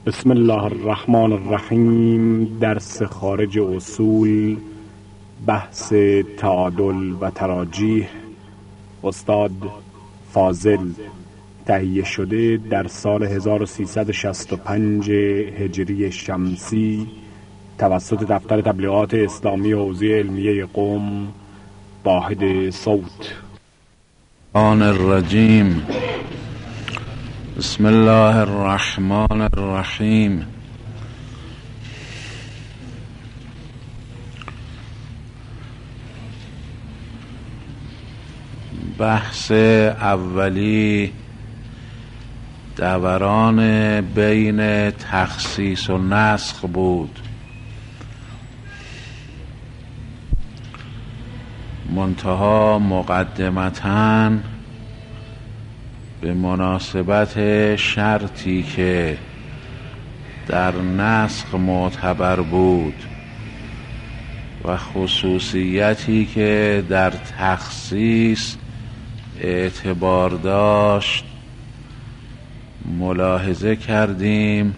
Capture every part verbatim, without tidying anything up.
بسم الله الرحمن الرحیم. درس خارج اصول، بحث تعادل و تراجیح، استاد فاضل، تهیه شده در سال هزار و سیصد و شصت و پنج هجری شمسی توسط دفتر تبلیغات اسلامی حوزه علمیه قم، واحد صوت. آن الرجیم. بسم الله الرحمن الرحیم. بحث اولی دوران بین تخصیص و نسخ بود. منتها مقدمتاً به مناسبت شرطی که در نسخ معتبر بود و خصوصیتی که در تخصیص اعتبار داشت، ملاحظه کردیم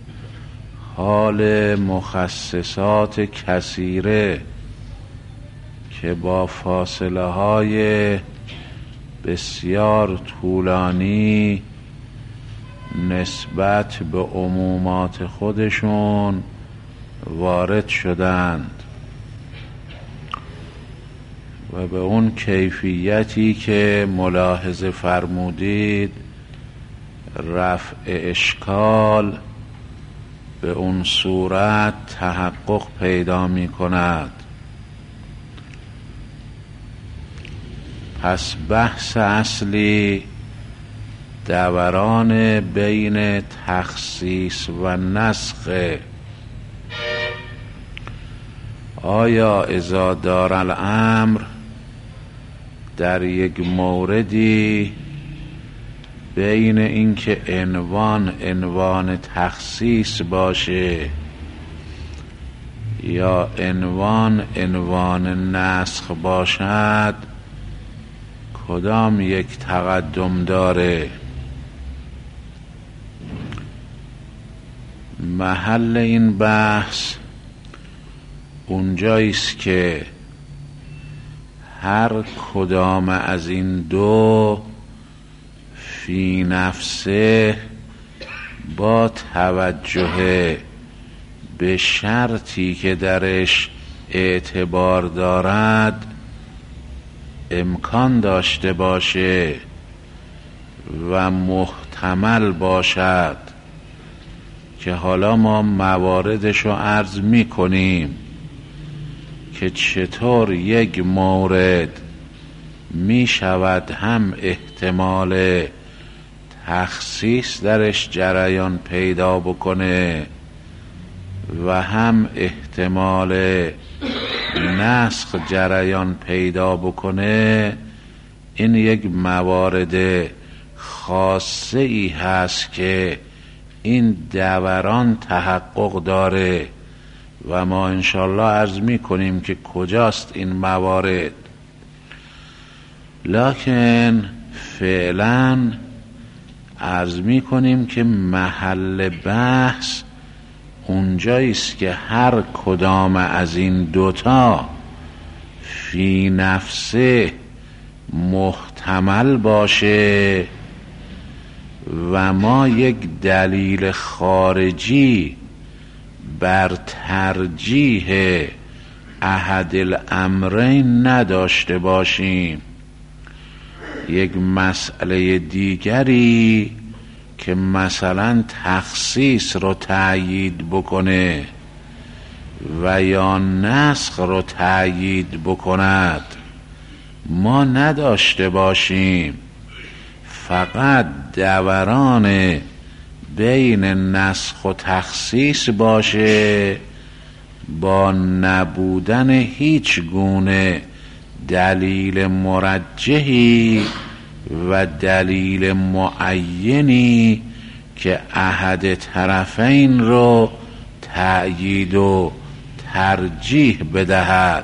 حال مخصصات کثیره که با فاصله های بسیار طولانی نسبت به عمومات خودشون وارد شدند و به اون کیفیتی که ملاحظه فرمودید رفع اشکال به اون صورت تحقق پیدا می کند. پس بحث اصلی دوران بین تخصیص و نسخ. آیا اذا دار الامر در یک موردی بین اینکه عنوان عنوان تخصیص باشه یا عنوان عنوان نسخ باشد کدام یک تقدم داره؟ محل این بحث اونجاییست که هر کدام از این دو فی نفسه با توجه به شرطی که درش اعتبار دارد امکان داشته باشه و محتمل باشد که حالا ما مواردش رو عرض می کنیم که چطور یک مورد می شود هم احتمال تخصیص درش جریان پیدا بکنه و هم احتمال نسخ جریان پیدا بکنه. این یک موارد خاصه ای هست که این دوران تحقق داره و ما انشالله عرض می کنیم که کجاست این موارد. لکن فعلا عرض می کنیم که محل بحث اونجاییست که هر کدام از این دوتا فی نفسه محتمل باشه و ما یک دلیل خارجی بر ترجیح احد الامرین نداشته باشیم. یک مسئله دیگری که مثلا تخصیص رو تأیید بکنه و یا نسخ رو تأیید بکند ما نداشته باشیم، فقط دوران بین نسخ و تخصیص باشه با نبودن هیچ گونه دلیل مرجحی و دلیل معینی که احد طرفین رو تأیید و ترجیح بدهد.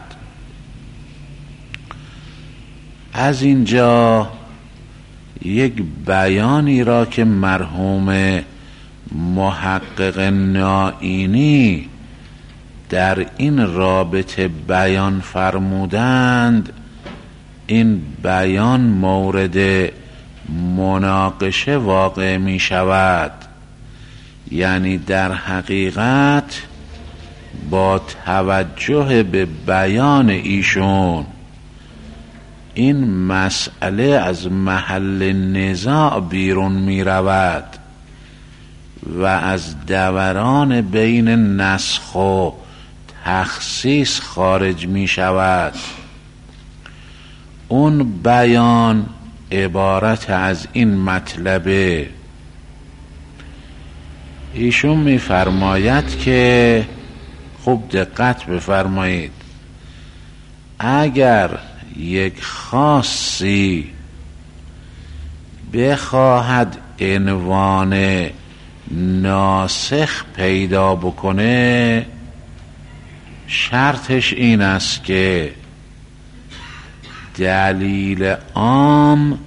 از اینجا یک بیانی را که مرحوم محقق نائینی در این رابطه بیان فرمودند، این بیان مورد مناقشه واقع می شود. یعنی در حقیقت با توجه به بیان ایشون این مسئله از محل نزاع بیرون می رود و از دوران بین نسخ و تخصیص خارج می شود. اون بیان عبارت از این مطلبه. ایشون می فرماید که خوب دقت بفرمایید، اگر یک خاصی بخواهد عنوان ناسخ پیدا بکنه، شرطش این است که دلیل عام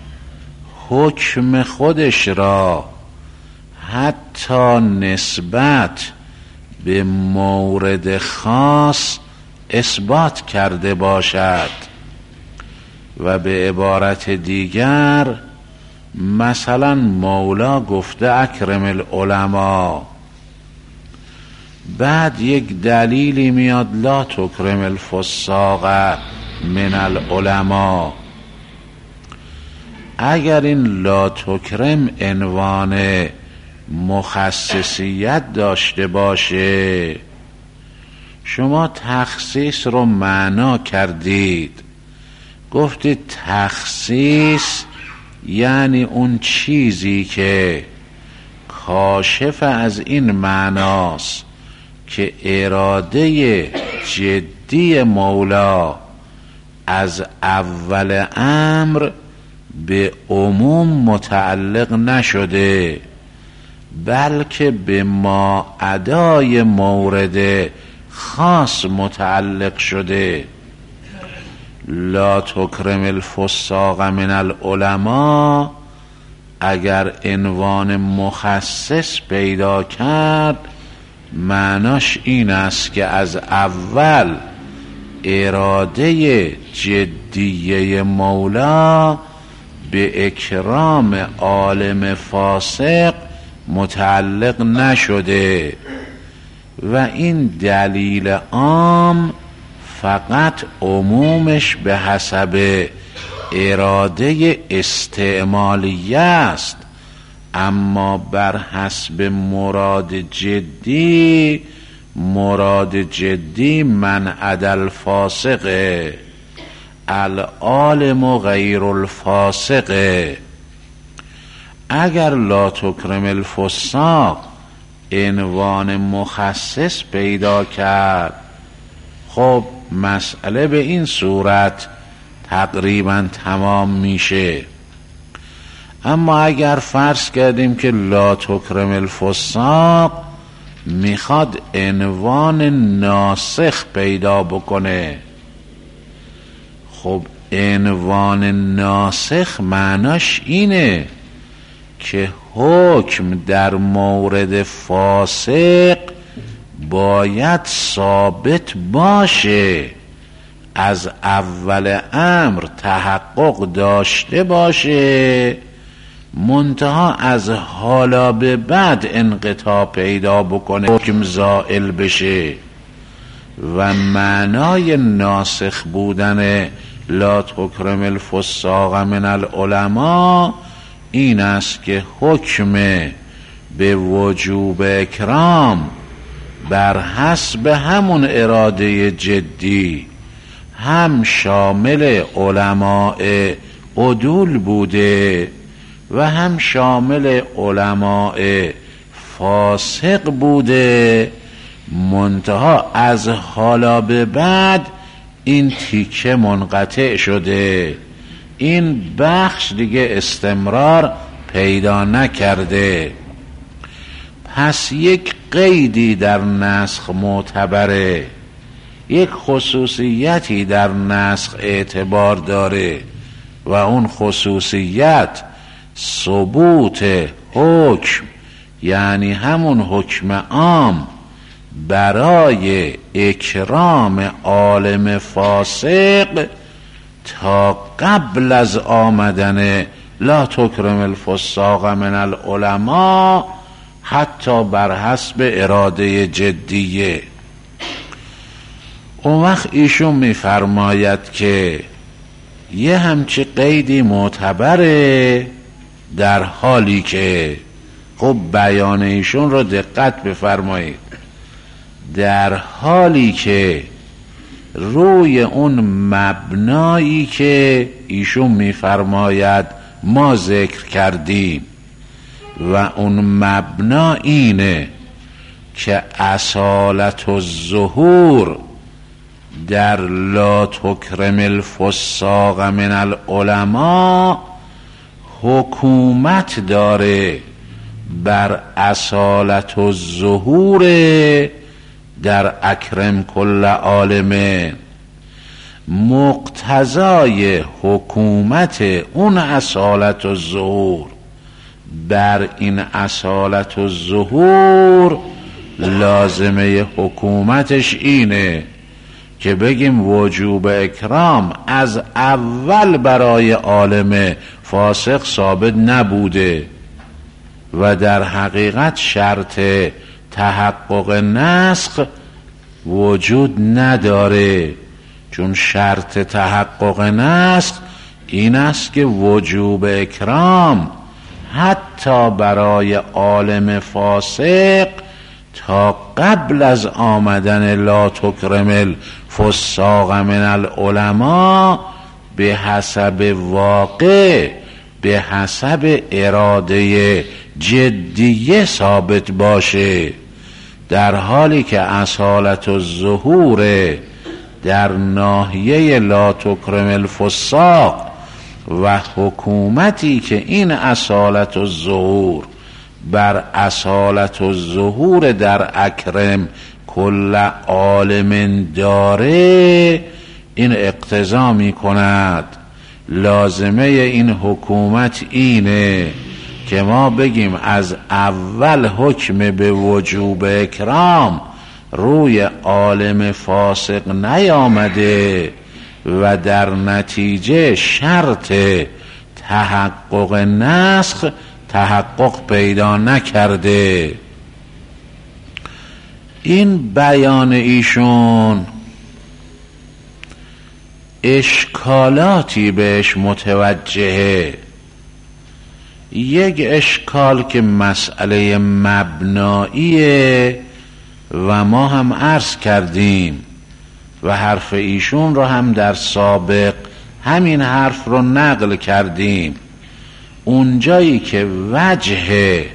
حکم خودش را حتی نسبت به مورد خاص اثبات کرده باشد. و به عبارت دیگر، مثلا مولا گفته اکرم العلماء، بعد یک دلیلی میاد لا تکرم الفساق من العلماء. اگر این لا تکرم عنوان مخصصیت داشته باشه، شما تخصیص رو معنا کردید، گفتید تخصیص یعنی اون چیزی که کاشف از این معناست که اراده جدی مولا از اول امر به عموم متعلق نشده، بلکه به ما ادای مورد خاص متعلق شده. لا تکرم الفساق من العلماء اگر عنوان مخصص پیدا کرد، معناش این است که از اول اراده جدیه مولا به اکرام عالم فاسق متعلق نشده و این دلیل عام فقط عمومش به حسب اراده استعمالیه است، اما بر حسب مراد جدی، مراد جدی من عدل فاسقه، العالم غیر الفاسقه. اگر لا تکرم الفساق عنوان مخصص پیدا کرد، خب مسئله به این صورت تقریبا تمام میشه. اما اگر فرض کردیم که لا تکرم الفساق میخواد عنوان ناسخ پیدا بکنه، خب عنوان ناسخ معناش اینه که حکم در مورد فاسق باید ثابت باشه، از اول امر تحقق داشته باشه، منتها از حالا به بعد انقطاع پیدا بکنه، حکم زائل بشه. و معنای ناسخ بودن لا تکرم الفساق من العلماء این است که حکم به وجوب اکرام بر حسب همون اراده جدی هم شامل علماء عدول بوده و هم شامل علماء فاسق بوده، منتها از حالا به بعد این تیکه منقطع شده، این بخش دیگه استمرار پیدا نکرده. پس یک قیدی در نسخ معتبره، یک خصوصیتی در نسخ اعتبار داره و اون خصوصیت ثبوت حکم یعنی همون حکم عام برای اکرام عالم فاسق تا قبل از آمدن لا تکرم الفساق من العلماء، حتی بر حسب اراده جدیه. اون وقت ایشون میفرماید که یه همچی قیدی معتبره، در حالی که خب بیان ایشون رو دقت بفرمایید، در حالی که روی اون مبنایی که ایشون میفرماید ما ذکر کردیم و اون مبنا اینه که اصالت الظهور در لا تکرم الفساق من العلماء حکومت داره بر اصالت الظهور در اکرم کل عالمه. مقتضای حکومت اون اصالت الظهور بر این اصالت الظهور لازمه حکومتش اینه که بگیم وجوب اکرام از اول برای عالم فاسق ثابت نبوده و در حقیقت شرط تحقق نسخ وجود نداره، چون شرط تحقق نسخ این است که وجوب اکرام حتی برای عالم فاسق تا قبل از آمدن لا تکرم الفساق من العلماء به حسب واقع، به حسب اراده جدیه ثابت باشه، در حالی که اصالت الظهور در ناحیه لا تکرم الفساق و حکومتی که این اصالت الظهور بر اصالت الظهور در اکرم کل عالم داره، این اقتضا می کند لازمه این حکومت اینه که ما بگیم از اول حکم به وجوب اکرام روی عالم فاسق نیامده و در نتیجه شرط تحقق نسخ تحقق پیدا نکرده. این بیان ایشون اشکالاتی بهش متوجهه. یک اشکال که مسئله مبناییه و ما هم عرض کردیم و حرف ایشون رو هم در سابق همین حرف رو نقل کردیم، اونجایی که وجه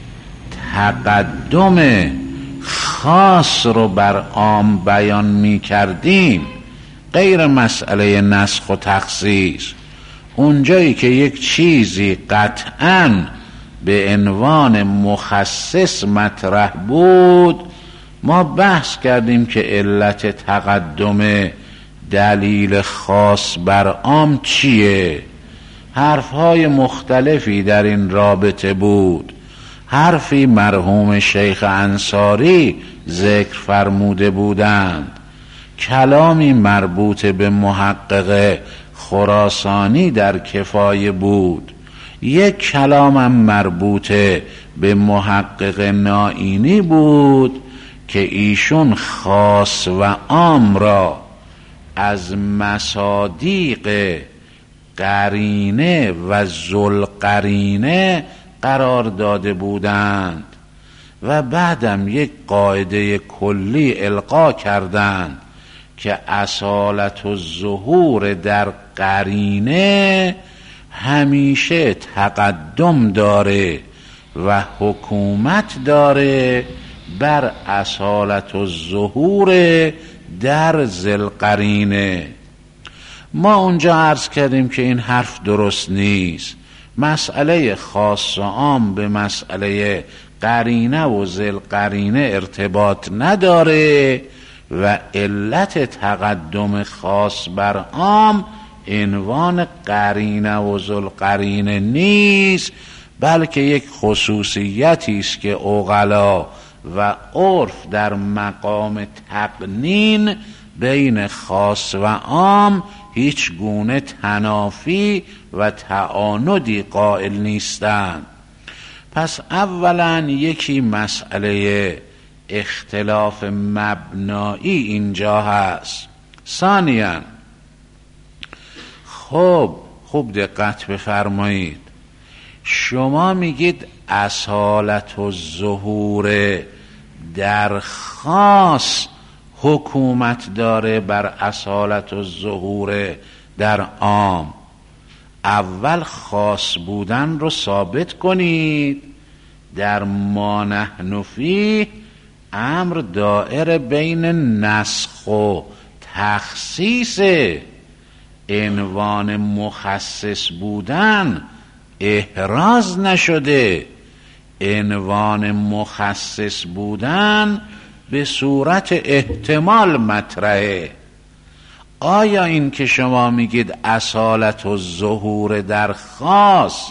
تقدم خاص رو بر عام بیان می کردیم غیر مسئله نسخ و تخصیص، اونجایی که یک چیزی قطعاً به عنوان مخصص مطرح بود ما بحث کردیم که علت تقدم دلیل خاص بر عام چیه. حرفهای مختلفی در این رابطه بود. حرفی مرحوم شیخ انصاری ذکر فرموده بودند، کلامی مربوط به محقق خراسانی در کفایه بود، یک کلامم مربوط به محقق نائینی بود که ایشون خاص و عام را از مصادیق قرینه و ذوالقرینه قرار داده بودند و بعدم یک قاعده کلی القا کردند که اصالت الظهور در قرینه همیشه تقدم داره و حکومت داره بر اصالت الظهور در ذوالقرینه. ما اونجا عرض کردیم که این حرف درست نیست. مسئله خاص و عام به مسئله قرینه و ذوالقرینه ارتباط نداره و علت تقدم خاص بر عام عنوان قرینه و ذوالقرینه نیست، بلکه یک خصوصیتی است که عقلا و عرف در مقام تقنین بین خاص و عام هیچ گونه تنافی و تعاندی قائل نیستند. پس اولا یکی مسئله اختلاف مبنایی اینجا هست. ثانیاً خب خوب دقت بفرمایید، شما میگید اصالت و ظهور در خاص حکومت داره بر اصالت و ظهور در عام. اول خاص بودن رو ثابت کنید. در ما نحن فیه امر دائر بین نسخ و تخصیص. عنوان مخصص بودن احراز نشده، عنوان مخصص بودن به صورت احتمال مطرحه. آیا این که شما میگید اصالت و ظهور در خاص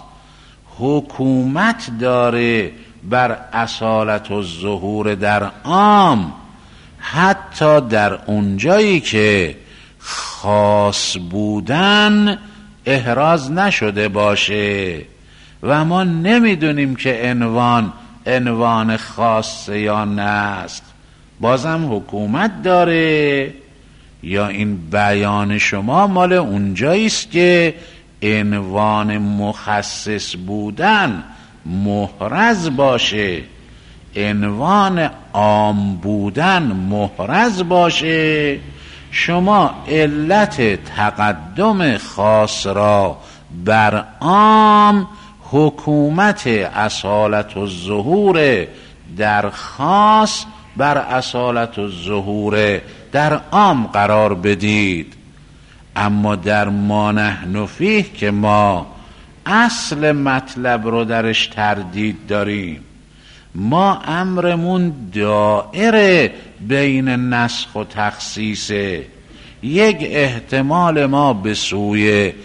حکومت داره بر اصالت و ظهور در عام، حتی در اونجایی که خاص بودن احراز نشده باشه و ما نمیدونیم که عنوان عنوان خاص یا نسخ، بازم حکومت داره؟ یا این بیان شما مال اونجاییست که عنوان مخصص بودن محرز باشه، عنوان عام بودن محرز باشه؟ شما علت تقدم خاص را بر عام حکومت اصالت و ظهور در خاص بر اصالت و ظهور در عام قرار بدید. اما در ما نحن فیه که ما اصل مطلب رو درش تردید داریم، ما امرمون دائره بین نسخ و تخصیصه. یک احتمال ما به سوی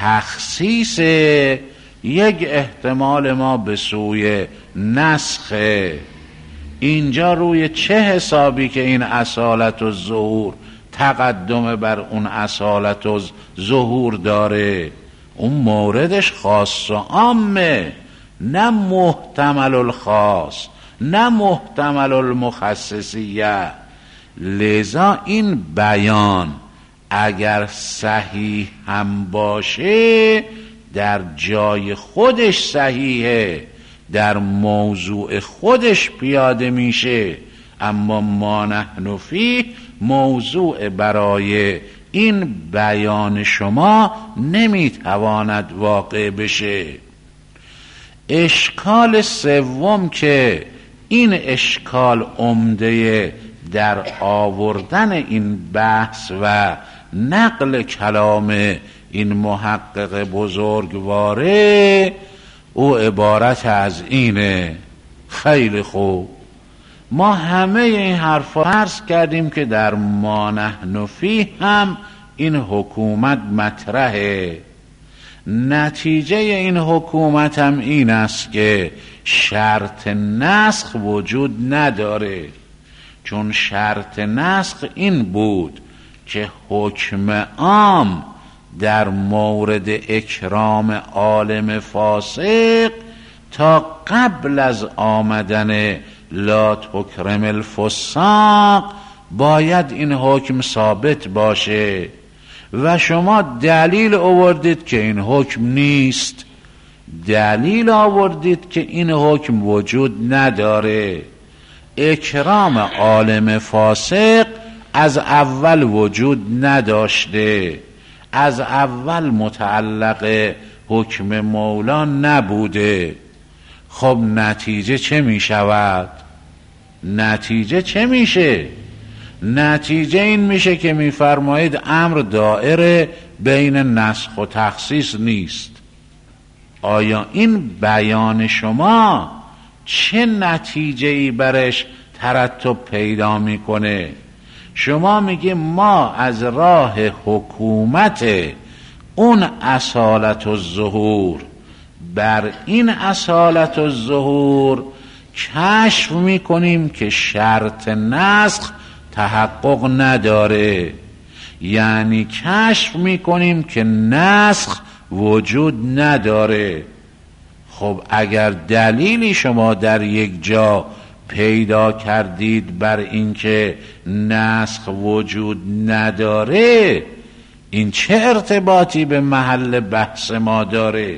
تخصیصه، یک احتمال ما به سوی نسخه. اینجا روی چه حسابی که این اصالت و ظهور تقدم بر اون اصالت و ظهور داره؟ اون موردش خاص و عامه، نه محتمل الخاص، نه محتمل المخصصیه. لذا این بیان اگر صحیح هم باشه در جای خودش صحیحه، در موضوع خودش پیاده میشه، اما ما نحن فیه موضوع برای این بیان شما نمیتواند واقع بشه. اشکال سوم که این اشکال عمده در آوردن این بحث و نقل کلام این محقق بزرگواره، او عبارت از اینه. خیلی خوب، ما همه این حرفا عرض کردیم که در ما نحن فیه هم این حکومت مطرحه. نتیجه این حکومت هم این است که شرط نسخ وجود نداره، چون شرط نسخ این بود که حکم عام در مورد اکرام عالم فاسق تا قبل از آمدن لا تکرم الفساق باید این حکم ثابت باشه و شما دلیل آوردید که این حکم نیست، دلیل آوردید که این حکم وجود نداره. اکرام عالم فاسق از اول وجود نداشته، از اول متعلق حکم مولا نبوده. خب نتیجه چه می شود؟ نتیجه چه میشه؟ نتیجه این میشه که میفرمایید امر دائره بین نسخ و تخصیص نیست. آیا این بیان شما چه نتیجه‌ای برش ترتب پیدا میکنه؟ شما میگه ما از راه حکومت اون اصالت و ظهور بر این اصالت و ظهور کشف میکنیم که شرط نسخ تحقق نداره، یعنی کشف میکنیم که نسخ وجود نداره. خب اگر دلیلی شما در یک جا پیدا کردید بر اینکه نسخ وجود نداره، این چه ارتباطی به محل بحث ما داره؟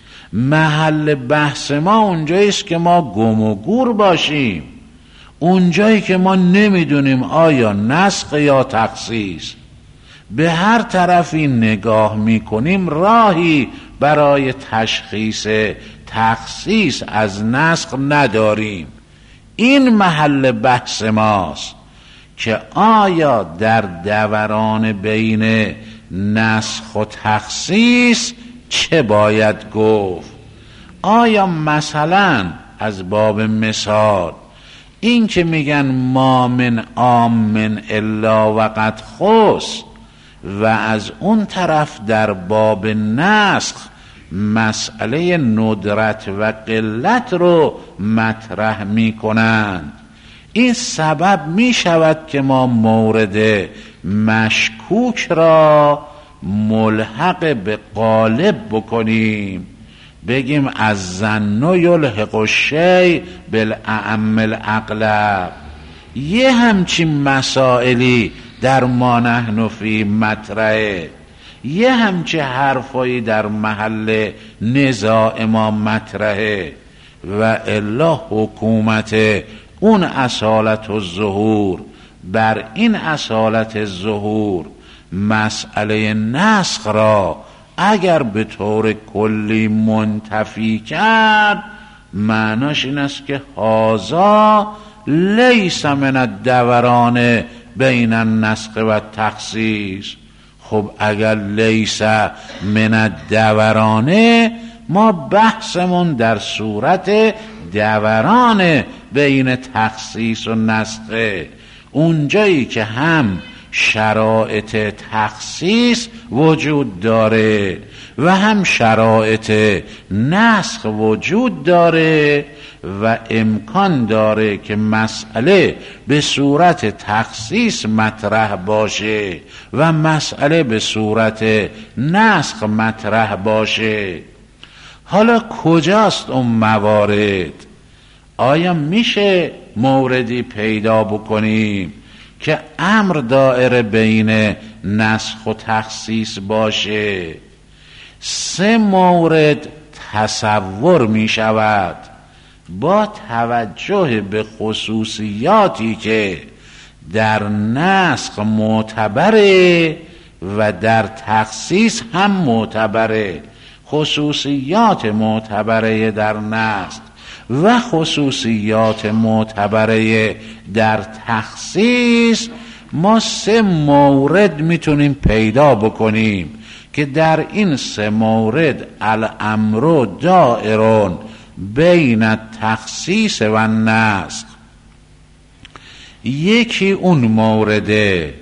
محل بحث ما اونجاییست که ما گم و گور باشیم، اونجایی که ما نمیدونیم آیا نسخ یا تخصیص. به هر طرفی نگاه میکنیم راهی برای تشخیص تخصیص از نسخ نداریم. این محل بحث ماست که آیا در دوران بین نسخ و تخصیص چه باید گفت؟ آیا مثلا از باب مثال این که میگن ما من عام الا وقد خص، و از اون طرف در باب نسخ مسئله ندرت و قلت رو مطرح میکنند، این سبب میشود که ما مورد مشکوک را ملحق به غالب بکنیم، بگیم از ظن یلحق الشیء بالاعم الاغلب. یه همچین مسائلی در ما نحن فی مطرحه، یه همچین حرفایی در محل نزاع ما مطرحه، و الا حکومت اون اصالت و ظهور بر این اصالت ظهور مسئله نسخ را اگر به طور کلی منتفی کرد، معناش این است که هذا لیس من الدوران بین النسخ و تخصیص. خب اگر لیس من الدورانه، ما بحثمون در صورت دوران بین تخصیص و نسخه، اونجایی که هم شرایط تخصیص وجود داره و هم شرایط نسخ وجود داره، و امکان داره که مسئله به صورت تخصیص مطرح باشه و مسئله به صورت نسخ مطرح باشه. حالا کجاست اون موارد؟ آیا میشه موردی پیدا بکنیم که امر دائره بین نسخ و تخصیص باشه؟ سه مورد تصور می شود با توجه به خصوصیاتی که در نسخ معتبره و در تخصیص هم معتبره. خصوصیات معتبره در نسخ و خصوصیات معتبره در تخصیص، ما سه مورد میتونیم پیدا بکنیم که در این سه مورد الامر دائرون بین التخصیص و النسخ. یکی اون مورده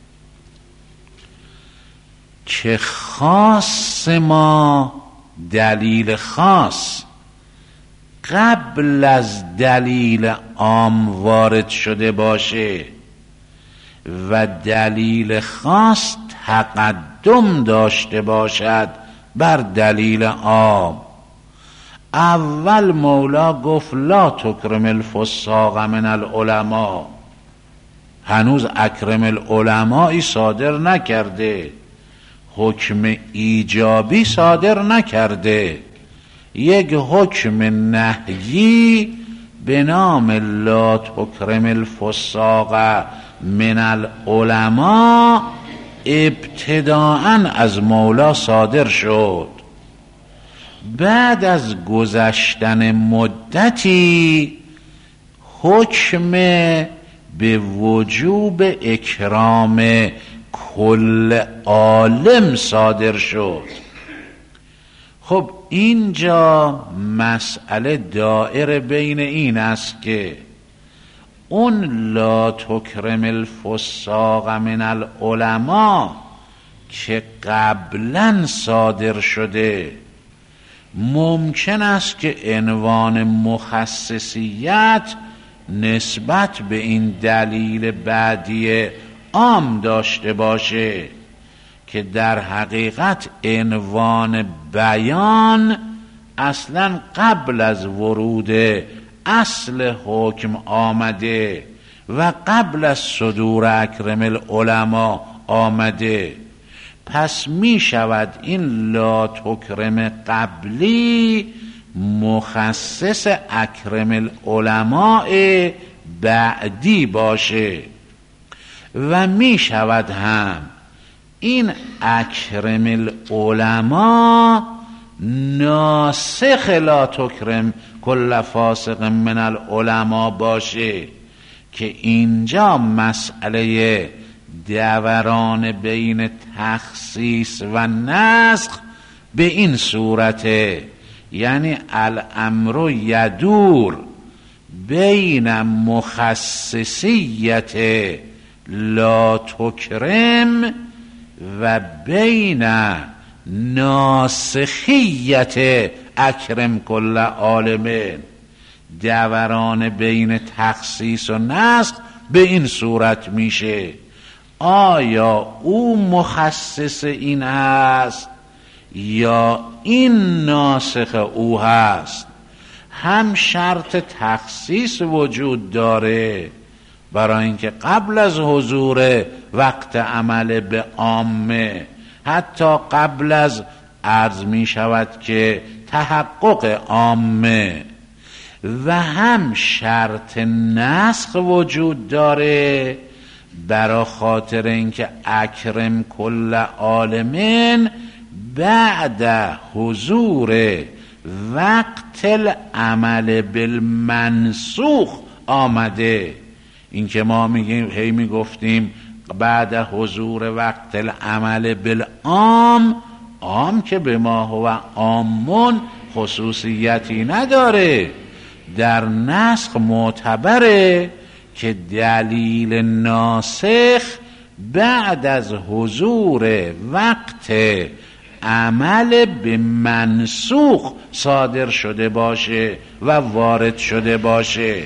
که خاص ما دلیل خاص قبل از دلیل عام وارد شده باشه و دلیل خاص تقدم داشته باشد بر دلیل عام. اول مولا گفت لا تکرم الفساق من العلماء، هنوز اکرم العلماءی صادر نکرده، حکم ایجابی صادر نکرده، یک حکم نهیی به نام لا تکرم الفساق من العلماء ابتداءً از مولا صادر شد. بعد از گذشتن مدتی حکم به وجوب اکرام کل عالم صادر شد. خب اینجا مسئله دائر بین این است که اون لا تکرم الفساق من العلماء که قبلا صادر شده ممکن است که عنوان مخصصیت نسبت به این دلیل بعدی عام داشته باشه که در حقیقت عنوان بیان اصلا قبل از ورود اصل حکم آمده و قبل از صدور اکرم العلماء آمده. پس می شود این لا تکرم قبلی مخصص اکرم العلماء بعدی باشه و می شود هم این اکرم العلماء ناسخ لا تکرم کل فاسق من العلماء باشه که اینجا مسئله دوران بین تخصیص و نسخ به این صورته، یعنی الامر یدور بین مخصصیت لا تکرم و بین ناسخیت اکرم کل عالم. دوران بین تخصیص و نسخ به این صورت میشه. آیا او مخصص این هست یا این ناسخ او هست؟ هم شرط تخصیص وجود داره برای اینکه قبل از حضور وقت عمل به عامه، حتی قبل از عرض می شود که تحقق عامه، و هم شرط نسخ وجود داره برای خاطر اینکه اکرم کل عالمین بعد حضور وقت العمل بالمنسوخ آمده. این که ما میگیم هی میگفتیم بعد حضور وقت العمل بالعام، عام که به ما هو عامون خصوصیتی نداره، در نسخ معتبره که دلیل ناسخ بعد از حضور وقت عمل به منسوخ صادر شده باشه و وارد شده باشه.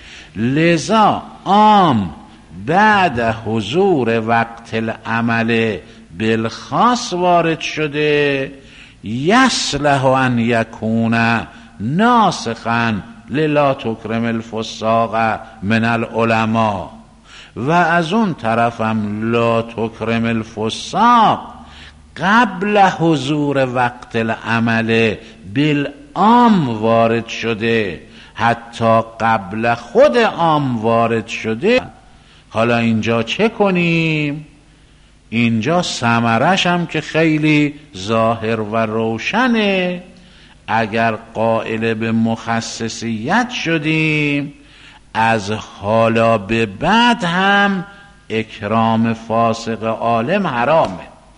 لذا عام بعد حضور وقت العمل بالخاص وارد شده، یصلح ان یکون ناسخا للا تکرم الفساق من العلماء، و از اون طرفم لا تکرم الفساق قبل حضور وقت العمل بالعام وارد شده، حتی قبل خود عام وارد شده. حالا اینجا چه کنیم؟ اینجا ثمرش هم که خیلی ظاهر و روشنه. اگر قائل به مخصصیت شدیم، از حالا به بعد هم اکرام فاسق عالم حرامه.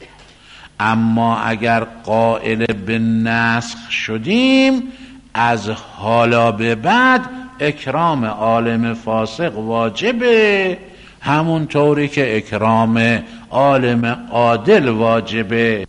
اما اگر قائل به نسخ شدیم، از حالا به بعد اکرام عالم فاسق واجبه، همون طوری که اکرام عالم عادل واجبه.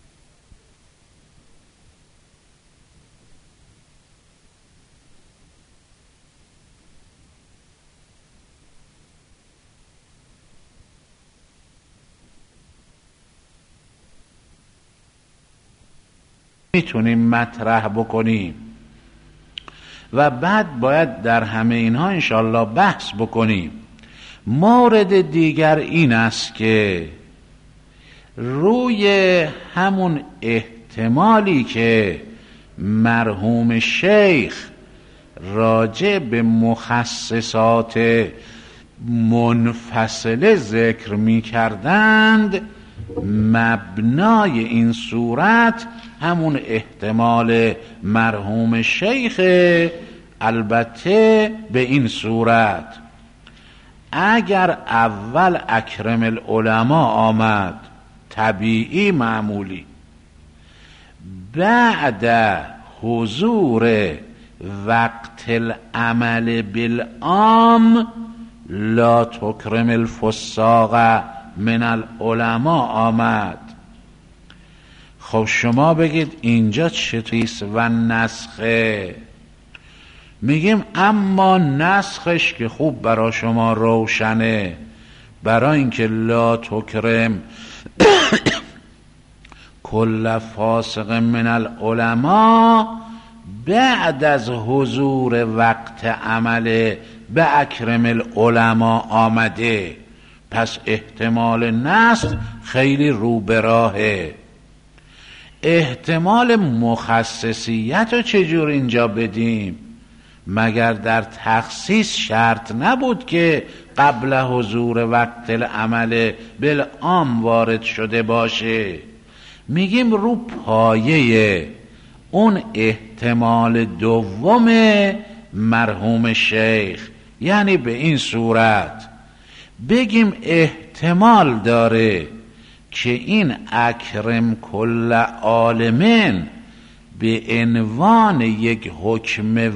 میتونیم مطرح بکنیم و بعد باید در همه اینها انشالله بحث بکنیم. مورد دیگر این است که روی همون احتمالی که مرحوم شیخ راجع به مخصصات منفصله ذکر می کردند، مبنای این صورت همون احتمال مرحوم شیخ، البته به این صورت اگر اول اکرم العلماء آمد طبیعی معمولی، بعد حضور وقت العمل بالعام لا تکرم الفساق من العلماء آمد، خب شما بگید اینجا چطوریست و نسخه؟ میگیم اما نسخش که خوب برای شما روشنه، برای اینکه لا تکرم کل فاسق من العلماء بعد از حضور وقت عمل به اکرم العلماء آمده، پس احتمال نسخ خیلی رو به راهه. احتمال مخصصیت رو چجور اینجا بدیم؟ مگر در تخصیص شرط نبود که قبل حضور وقت العمل بالعام وارد شده باشه؟ میگیم رو پایه اون احتمال دوم مرحوم شیخ، یعنی به این صورت بگیم احتمال داره که این اکرم کل عالمین به عنوان یک حکم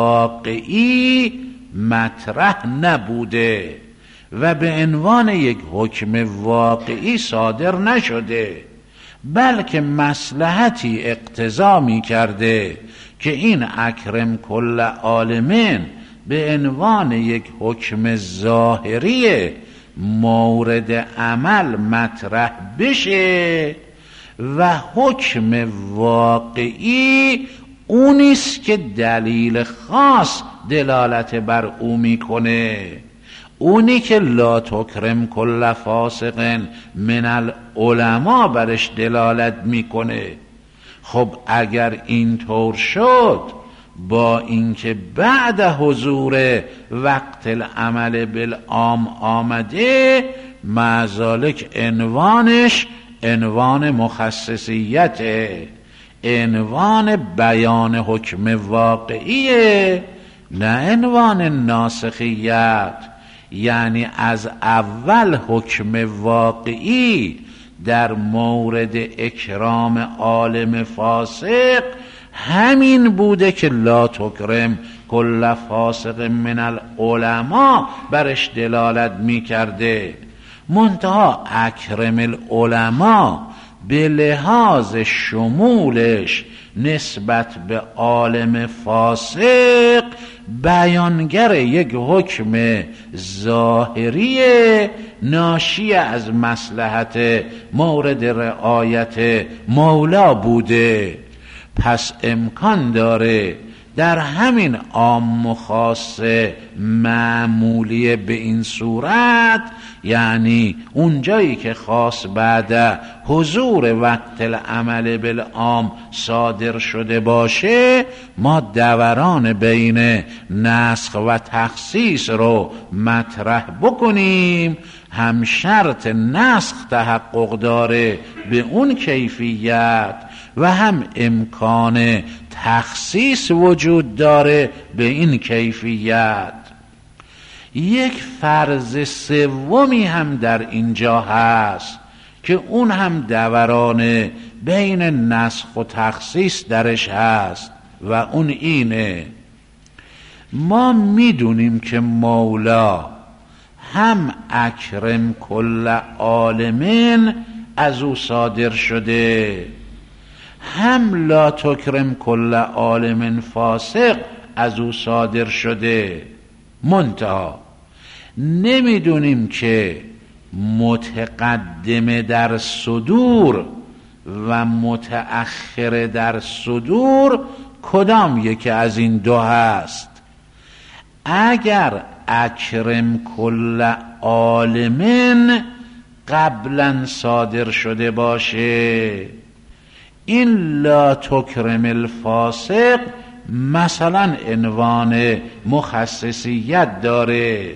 واقعی مطرح نبوده و به عنوان یک حکم واقعی صادر نشده، بلکه مصلحتی اقتضا می کرده که این اکرم کل عالمین به عنوان یک حکم ظاهری مورد عمل مطرح بشه و حکم واقعی اونیست که دلیل خاص دلالت بر او میکنه، اونی که لا تکرم کل فاسق من العلماء برش دلالت میکنه. خب اگر اینطور شد، با اینکه بعد حضور وقت العمل بالعام آمده، معذالک عنوانش عنوان مخصصیته، عنوان بیان حکم واقعیه، نه عنوان ناسخیت. یعنی از اول حکم واقعی در مورد اکرام عالم فاسق همین بوده که لا تکرم کل فاسق من العلماء برش دلالت می کرده. منتها اکرم العلماء به لحاظ شمولش نسبت به عالم فاسق بیانگر یک حکم ظاهری ناشی از مصلحت مورد رعایت مولا بوده. پس امکان داره در همین عام و خاص معمولی به این صورت، یعنی اونجایی که خاص بعد حضور وقت العمل بالعام صادر شده باشه، ما دوران بین نسخ و تخصیص رو مطرح بکنیم. هم شرط نسخ تحقق داره به اون کیفیت و هم امکان تخصیص وجود داره به این کیفیت. یک فرض سومی هم در اینجا هست که اون هم دوران بین نسخ و تخصیص درش هست و اون اینه: ما میدونیم که مولا هم اکرم کل عالمین از او صادر شده، هم لا تکرم کل عالم فاسق از او صادر شده. منتها نمیدونیم که متقدم در صدور و متأخر در صدور کدام یکی از این دو هست. اگر اکرم کل عالمین قبلا صادر شده باشه، این لا تکرم الفاسق مثلا عنوان مخصصیت داره.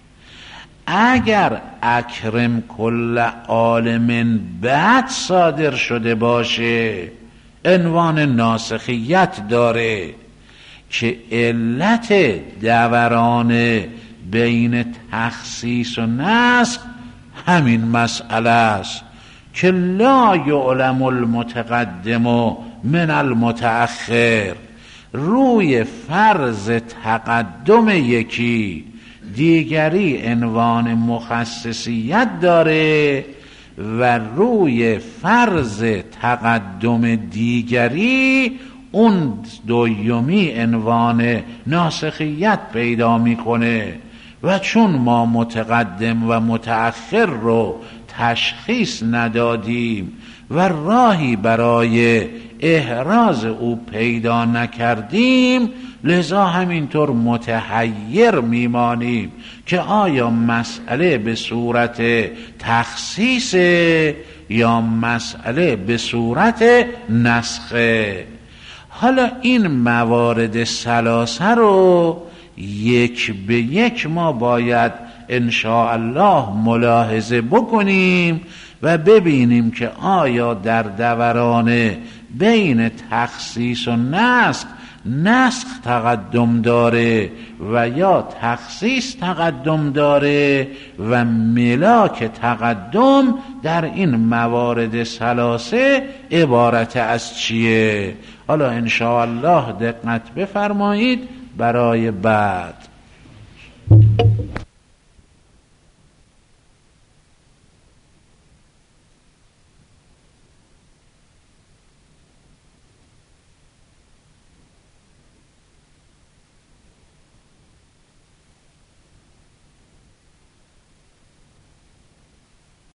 اگر اکرم کل عالم بعد صادر شده باشه، عنوان ناسخیت داره که علت دوران بین تخصیص و نسخ همین مسئله است که لا یعلم المتقدم من المتأخر. روی فرض تقدم یکی دیگری عنوان مخصصیت داره و روی فرض تقدم دیگری اون دومی عنوان ناسخیت پیدا میکنه. و چون ما متقدم و متأخر رو تشخیص ندادیم و راهی برای احراز او پیدا نکردیم، لذا همینطور متحیر میمانیم که آیا مسئله به صورت تخصیص یا مسئله به صورت نسخه. حالا این موارد ثلاثه رو یک به یک ما باید انشاءالله ملاحظه بکنیم و ببینیم که آیا در دوران بین تخصیص و نسخ نسخ تقدم داره و یا تخصیص تقدم داره و ملاک تقدم در این موارد ثلاثه عبارت از چیه. حالا انشاءالله دقت بفرمایید برای بعد.